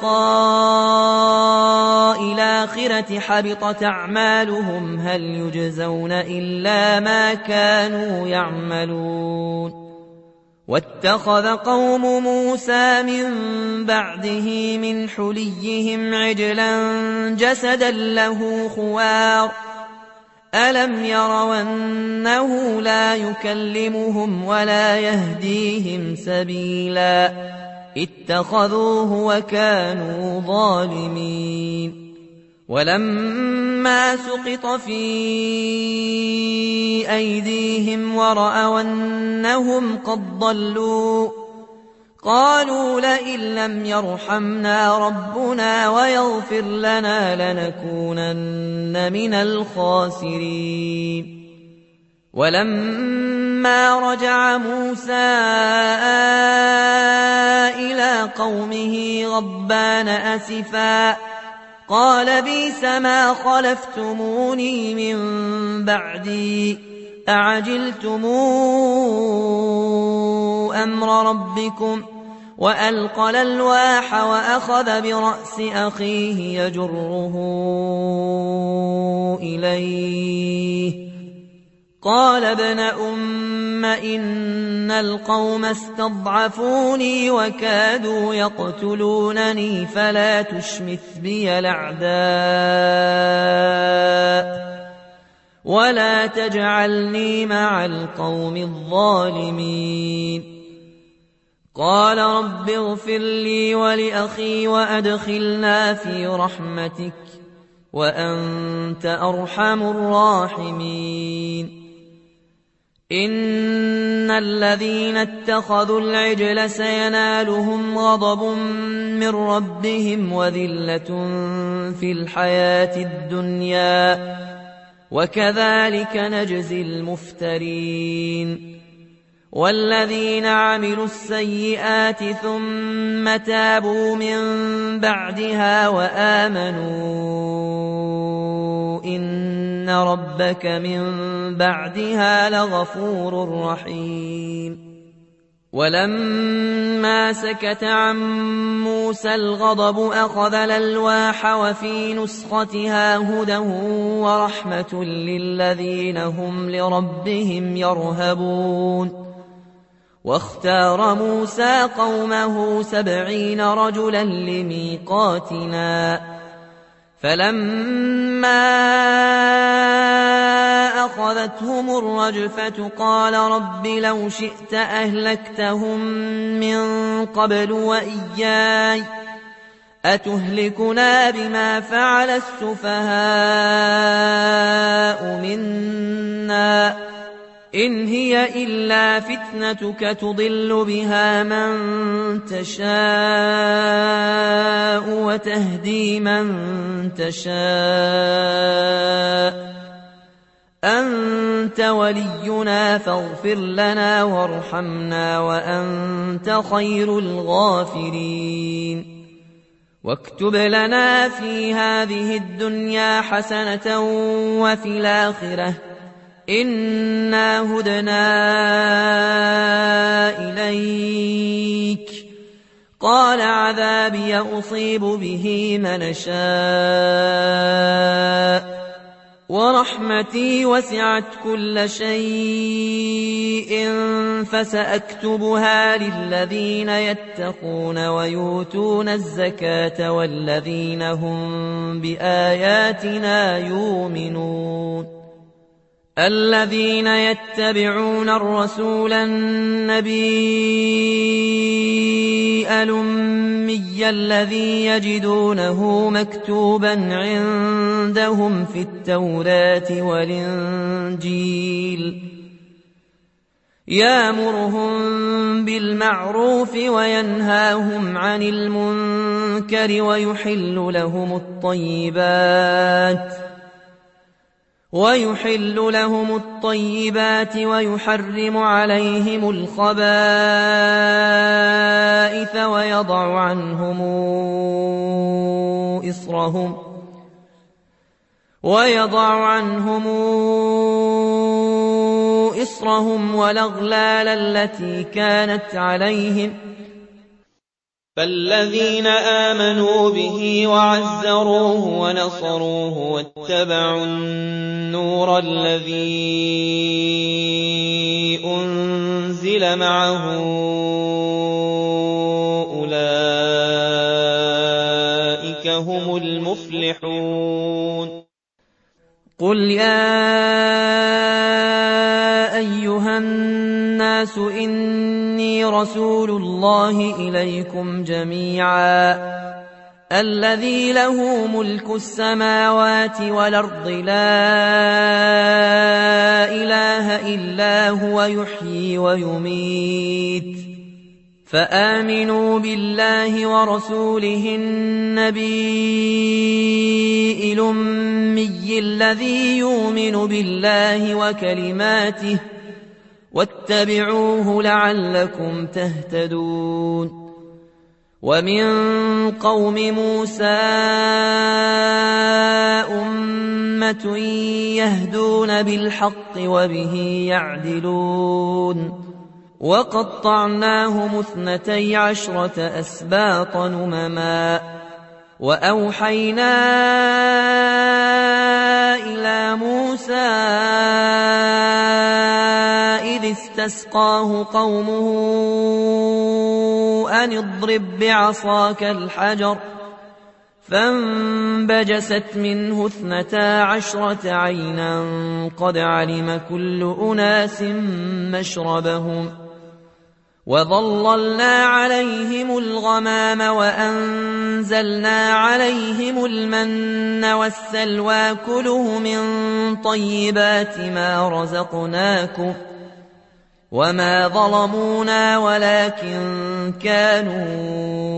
ولقاء الآخرة حبطت أعمالهم هل يجزون إلا ما كانوا يعملون واتخذ قوم موسى من بعده من حليهم عجلا جسدا له خوار ألم يروا أنه لا يكلمهم ولا يهديهم سبيلا اتخذوه وكانوا ظالمين ولما سقط في أيديهم ورأوا أنهم قد ضلوا قالوا لئن لم يرحمنا ربنا ويغفر لنا لنكونن من الخاسرين ولما رجع موسى إلى قومه غضبان أسفا قال بئس ما خلفتموني من بعدي أعجلتم أمر ربكم وألقى الألواح وأخذ برأس أخيه يجره إليه قال ابن أم إن القوم استضعفوني وكادوا يقتلونني فلا تشمث بي الأعداء ولا تجعلني مع القوم الظالمين قال رب اغفر لي ولأخي وأدخلنا في رحمتك وأنت أرحم الراحمين إن الذين اتخذوا العجل سينالهم غضب من ربهم وذلة في الحياة الدنيا وكذلك نجزي المفترين والذين عملوا السيئات ثم تابوا من بعدها وآمنوا إن ربك من بعدها لغفور رحيم ولما سكت عن موسى الغضب أخذ الألواح وفي نسختها هدى ورحمة للذين هم لربهم يرهبون واختار موسى قومه سبعين رجلا لميقاتنا فلما أخذتهم الرجفة قال رب لو شئت أهلكتهم من قبل وإياي أتهلكنا بما فعل السفهاء منا إن هي إلا فتنتك تضل بها من تشاء وتهدي من تشاء أنت ولينا فاغفر لنا وارحمنا وأنت خير الغافرين واكتب لنا في هذه الدنيا حسنة وفي الآخرة إنا هدنا إليك قال عذابي أصيب به من شاء ورحمتي وسعت كل شيء فسأكتبها للذين يتقون ويؤتون الزكاة والذين هم بآياتنا يؤمنون الذين يتبعون الرسول النبي الأمي الذي يجدونه مكتوبا عندهم في التوراة والإنجيل يأمرهم بالمعروف وينهاهم عن المنكر ويحل لهم الطيبات ويحل لهم الطيبات ويحرم عليهم الخبائث ويضع عنهم إصرهم ويضع عنهم وحملوا إصرهم والأغلال التي كانت عليهم فالذين آمنوا به وعزروه ونصروه واتبعوا النور الذي أنزل معه أولئك هم المفلحون قل يا أيها الناس إني رسول الله إليكم جميعا الذي له ملك السماوات والأرض لا إله إلا هو يحيي ويميت فآمنوا بالله ورسوله النبي الأمي الذي يؤمن بالله وكلماته واتبعوه لعلكم تهتدون ومن قوم موسى أمة يهدون بالحق وبه يعدلون وقطعناهم اثنتي عشرة أسباط أمما وأوحينا إلى موسى إذ استسقاه قومه أن اضرب بعصاك الحجر فانبجست منه اثنتا عشرة عينا قد علم كل أناس مشربهم وظللنا عليهم الغمام وأنزلنا عليهم المن والسلوى كلوا من طيبات ما رزقناكم وما ظلمونا ولكن كانوا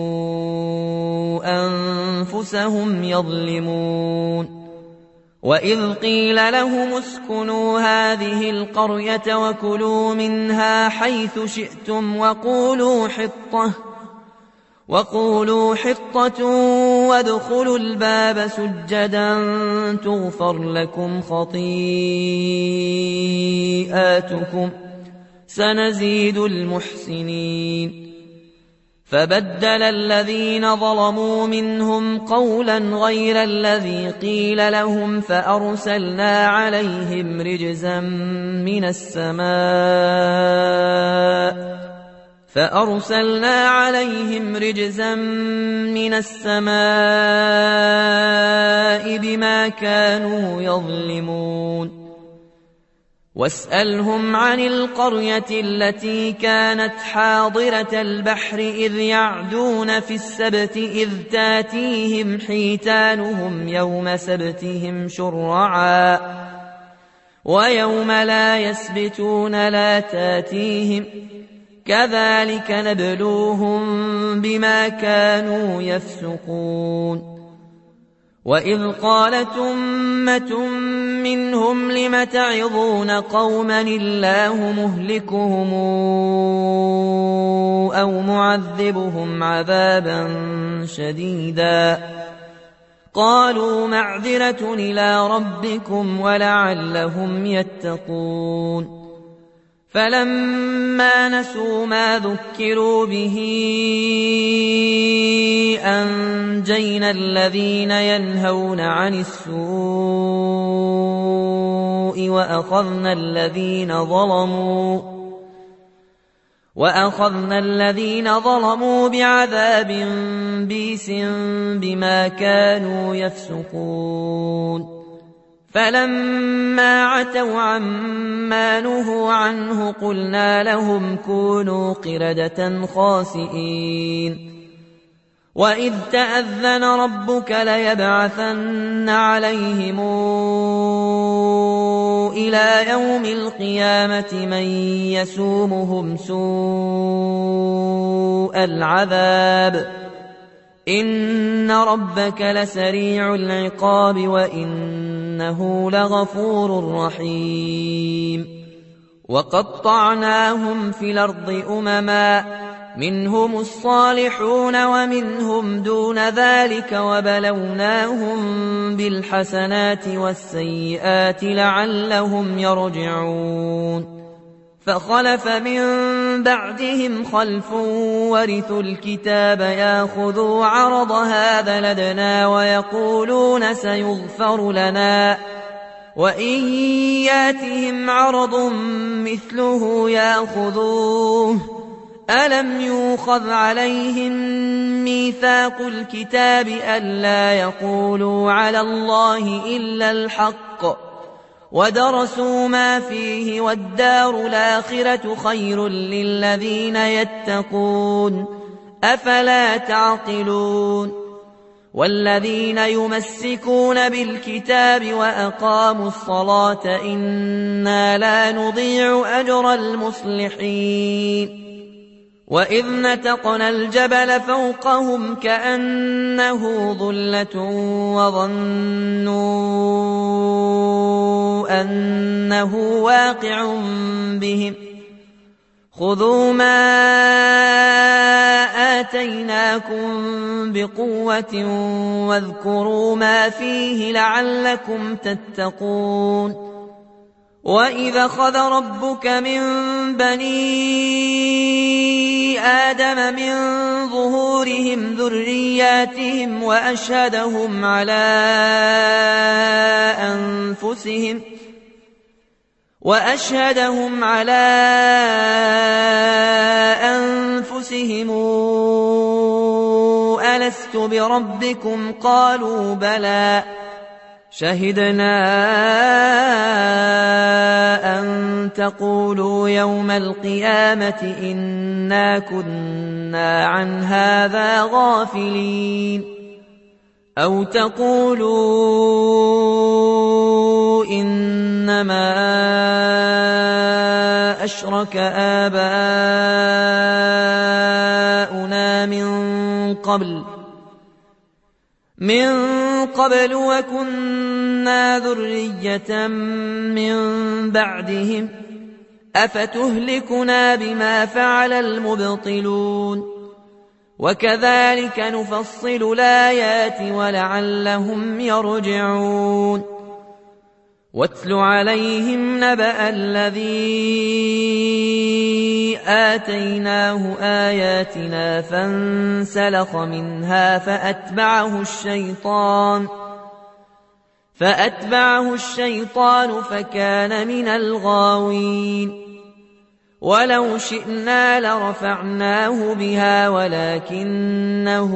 أنفسهم يظلمون وإذ قيل لهم اسكنوا هذه القرية وكلوا منها حيث شئتم وقولوا حطة وقولوا حطة وادخلوا الباب سجدا تغفر لكم خطيئاتكم سنزيد المحسنين فبدل الذين ظلموا منهم قولا غير الذي قيل لهم فأرسلنا عليهم رجزا من السماء فأرسلنا عليهم رجزا من السماء بما كانوا يظلمون واسألهم عن القرية التي كانت حاضرة البحر إذ يعدون في السبت إذ تاتيهم حيتانهم يوم سبتهم شرعا ويوم لا يسبتون لا تاتيهم كذلك نبلوهم بما كانوا يفسقون وإذ قالت أمة منهم لم تعظون قوما الله مهلكهم أو معذبهم عذابا شديدا قالوا معذرة إلى ربكم ولعلهم يتقون فلما نسوا ما ذكروا به أنجينا الذين ينهون عن السوء وأخذنا الذين ظلموا وأخذنا الذين ظلموا بعذاب بئس بما كانوا يفسقون فلما عتوا عما نهوا عنه قلنا لهم كونوا قردة خاسئين وإذ تأذن ربك ليبعثن عليهم إلى يوم القيامة من يسومهم سوء العذاب إن ربك لسريع العقاب وإنه لغفور رحيم وقطعناهم في الأرض أمما منهم الصالحون ومنهم دون ذلك وبلوناهم بالحسنات والسيئات لعلهم يرجعون فخلف من بعدهم خلف ورثوا الكتاب ياخذوا عرض هذا الأدنى ويقولون سيغفر لنا وإن ياتهم عرض مثله ياخذوه ألم يؤخذ عليهم ميثاق الكتاب ألا يقولوا على الله إلا الحق ودرسوا ما فيه والدار الآخرة خير للذين يتقون أفلا تعقلون والذين يمسكون بالكتاب وأقاموا الصلاة إنا لا نضيع أجر المصلحين وإذ نتقنا الجبل فوقهم كأنه ظلة وظنوا أنه واقع بهم خذوا ما آتيناكم بقوة واذكروا ما فيه لعلكم تتقون وإذا أخذ ربك من بني آدم من ظهورهم ذرياتهم وأشهدهم على أنفسهم وأشهدهم على أنفسهم ألست بربكم قالوا بلى شهدنا أن تقولوا يوم القيامة إنا كنا عن هذا غافلين أو تقولوا إنما أشرك آباؤنا من قبل من قبل وكنا ذرية من بعدهم أفتهلكنا بما فعل المبطلون وكذلك نفصل الآيات ولعلهم يرجعون واتل عليهم نبأ الذي آتيناه آياتنا فانسلخ منها فأتبعه الشيطان فأتبعه الشيطان فكان من الغاوين ولو شئنا لرفعناه بها ولكنه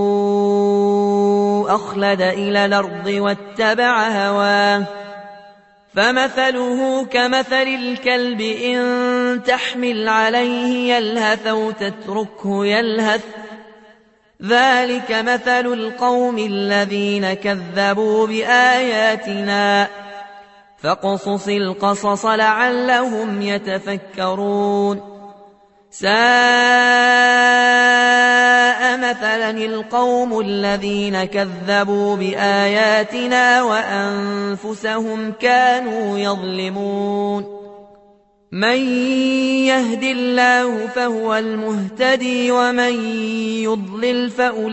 أخلد إلى الأرض واتبع هواه فمثله كمثل الكلب إن تحمل عليه يلهث أو تتركه يلهث ذلك مثل القوم الذين كذبوا بآياتنا فاقصص القصص لعلهم يتفكرون ساء مثلا القوم الذين كذبوا بآياتنا وأنفسهم كانوا يظلمون من يهد الله فهو المهتدي ومن يضلل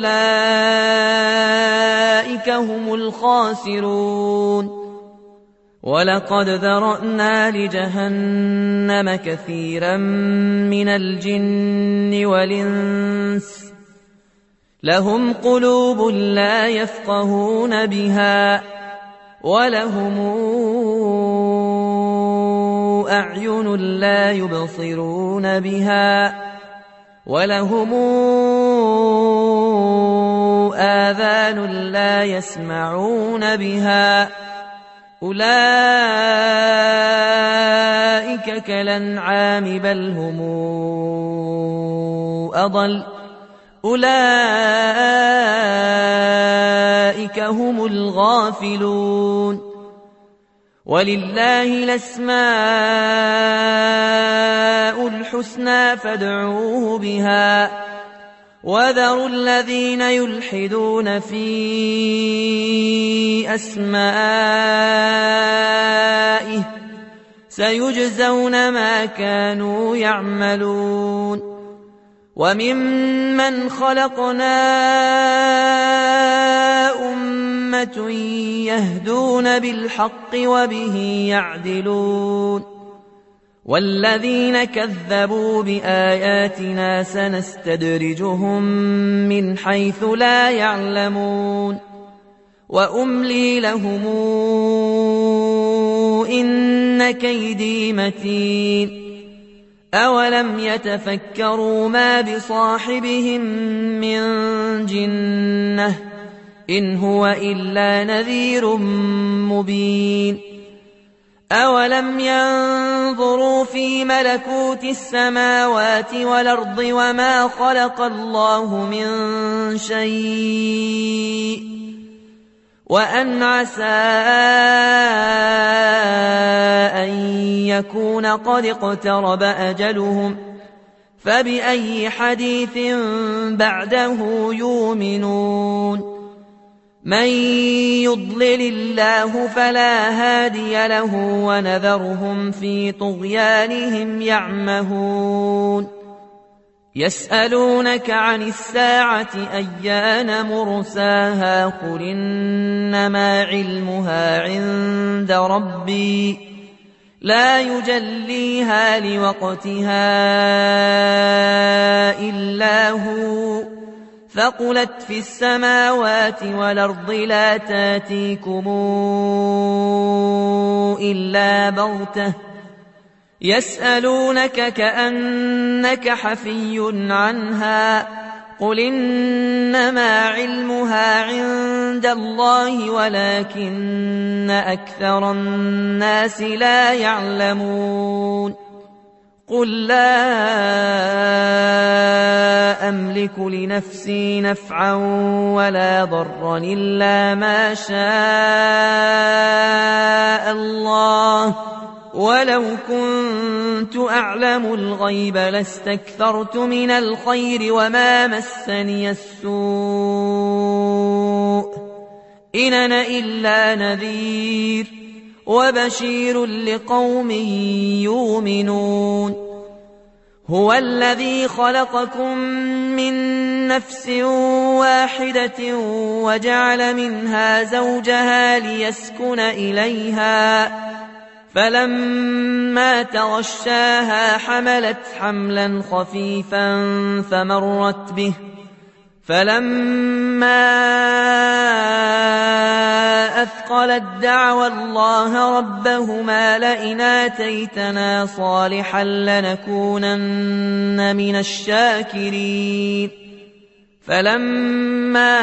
فأولئك هم الخاسرون ولقد ذرأنا لجهنم كثيرا من الجن والإنس لهم قلوب لا يفقهون بها ولهم أعين لا يبصرون بها ولهم آذان لا يسمعون بها أولئك كالأنعام بل هم أضل أولئك هم الغافلون ولله الأسماء الحسنى فادعوه بها وذروا الذين يلحدون في أسمائه سيجزون ما كانوا يعملون وممن خلقنا أمة يهدون بالحق وبه يعدلون والذين كذبوا بآياتنا سنستدرجهم من حيث لا يعلمون وأملي لهم إن كيدي متين أولم يتفكروا ما بصاحبهم من جنة إن هو إلا نذير مبين أولم ينظروا في ملكوت السماوات والأرض وما خلق الله من شيء وأن عسى أن يكون قد اقترب أجلهم فبأي حديث بعده يؤمنون من يضلل الله فلا هادي له ونذرهم في طغيانهم يعمهون يسألونك عن الساعة أيان مرساها قل إنما علمها عند ربي لا يجليها لوقتها إلا هو ثقلت في السماوات والأرض لا تاتيكم إلا بغتة يسألونك كأنك حفي عنها قل إنما علمها عند الله ولكن أكثر الناس لا يعلمون قل لا أملك لنفسي نفعا ولا ضرا إلا ما شاء الله ولو كنت أعلم الغيب لاستكثرت من الخير وما مسني السوء إن أنا إلا نذير وبشير لقوم يؤمنون هو الذي خلقكم من نفس واحدة وجعل منها زوجها ليسكن إليها فلما تغشاها حملت حملا خفيفا فمرت به فلما أثقلت دعوى الله ربهما لئن آتيتنا صالحا لنكونن من الشاكرين فلما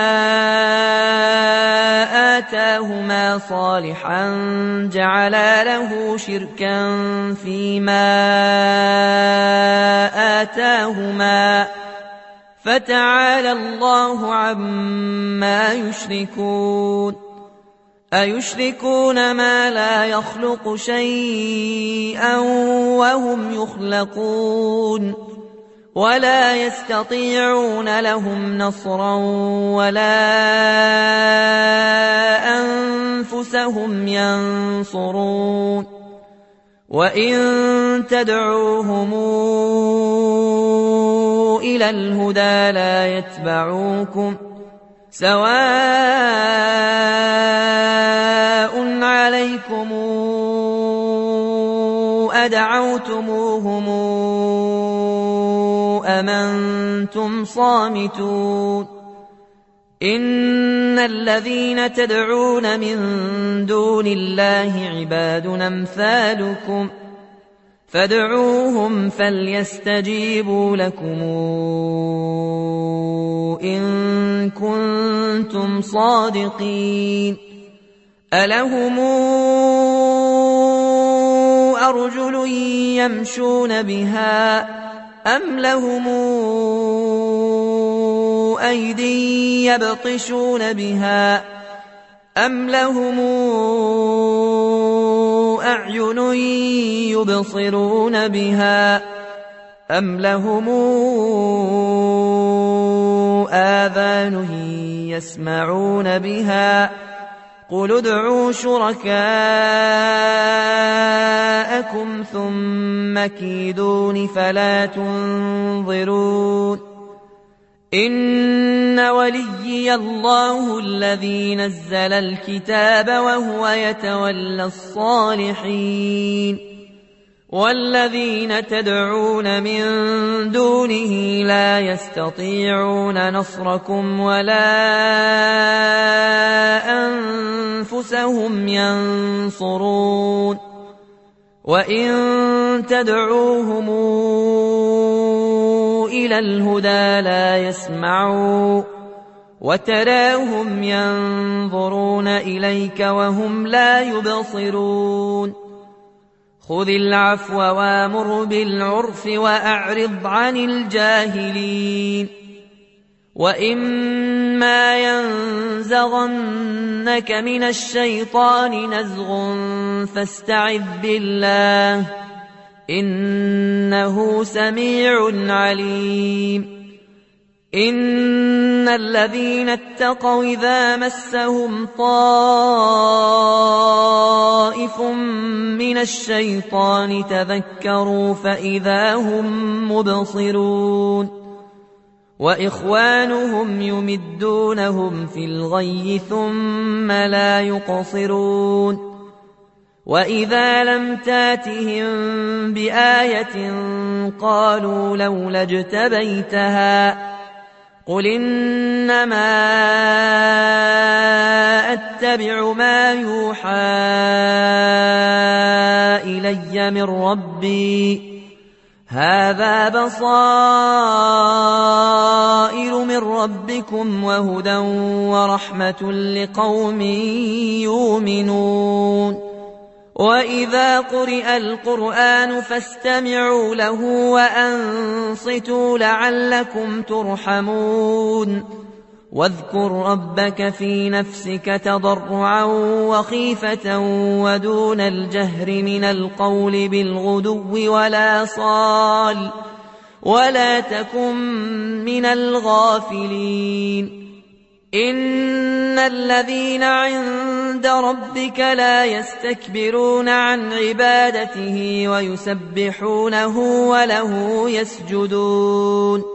آتاهما صالحا جعلا له شركا فيما آتاهما فتعالى الله عما يشركون أيشركون ما لا يخلق شيئا وهم يخلقون ولا يستطيعون لهم نصرا ولا أنفسهم ينصرون وإن تدعوهم إلى الهدى لا يتبعوكم سواء عليكم أدعوتموهم أم أنتم صامتون إن الذين تدعون من دون الله عباد أمثالكم فادعوهم فليستجيبوا لكم إن كنتم صادقين ألهم أرجل يمشون بها أم لهم أيدي يبطشون بها أم لهم أعين يبصرون بها أم لهم آذان يسمعون بها قل ادعوا شركاءكم ثم كيدون فلا تنظرون إن وليي الله الذي نزل الكتاب وهو يتولى الصالحين والذين تدعون من دونه لا يستطيعون نصركم ولا أنفسهم ينصرون وإن تدعوهم إلى الهدى لا يسمعوا وتراهم ينظرون إليك وهم لا يبصرون خذ العفو وامر بالعرف وأعرض عن الجاهلين وإما ينزغنك من الشيطان نزغ فاستعذ بالله إنه سميع عليم إن الذين اتقوا إذا مسهم طائف من الشيطان تذكروا فإذا هم مبصرون وإخوانهم يمدونهم في الغي ثم لا يقصرون وإذا لم تاتهم بآية قالوا لولا اجتبيتها قل إنما أتبع ما يوحى إلي من ربي هذا بصائر من ربكم وهدى ورحمة لقوم يؤمنون وإذا قرئ القرآن فاستمعوا له وأنصتوا لعلكم ترحمون واذكر ربك في نفسك تضرعا وخيفة ودون الجهر من القول بالغدو ولا صال ولا تكن من الغافلين إن الذين عند ربك لا يستكبرون عن عبادته ويسبحونه وله يسجدون